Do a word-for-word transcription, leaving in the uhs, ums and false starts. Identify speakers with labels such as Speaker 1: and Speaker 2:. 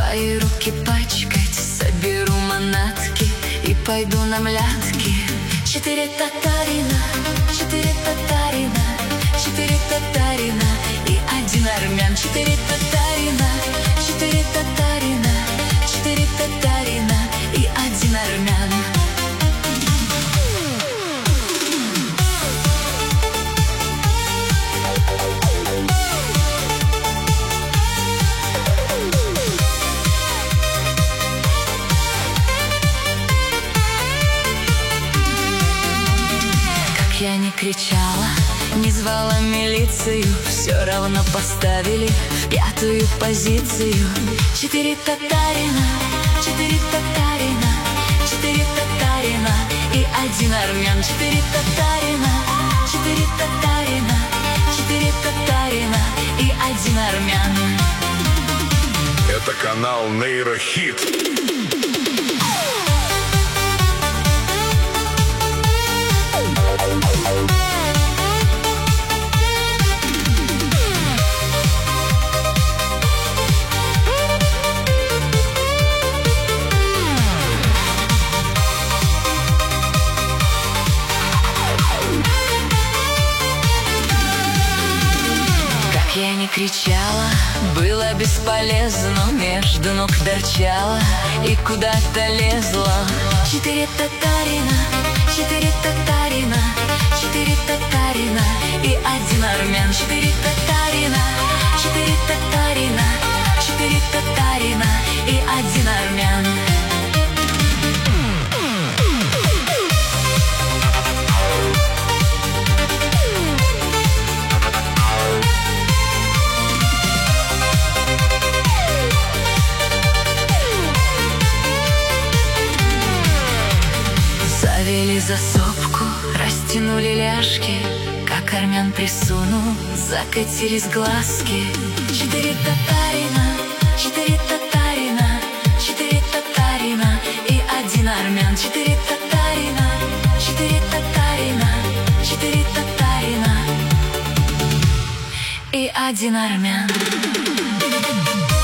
Speaker 1: Свои руки пачкать, соберу манатки и пойду на млятки. Четыре татарина, четыре татарина, четыре татарина и один армян. Четыре татарина, четыре татарина, четыре татарина и один армян. Я не кричала, не звала милицию, все равно поставили в пятую позицию. Четыре татарина, четыре татарина, четыре татарина и один армян. Четыре татарина, четыре татарина, четыре татарина и один армян.
Speaker 2: Это канал Нейрохит.
Speaker 1: Я не кричала, было бесполезно, между ног торчала и куда-то лезла. Четыре татарина, четыре татарина, четыре татарина и один армян. Четыре татарина, четыре татарина, четыре татарина и один армян. Завели за сопку, растянули ляжки, как армян присунул, закатились глазки. Четыре татарина, четыре татарина, четыре татарина и один армян. Четыре татарина, четыре татарина, четыре татарина и один армян.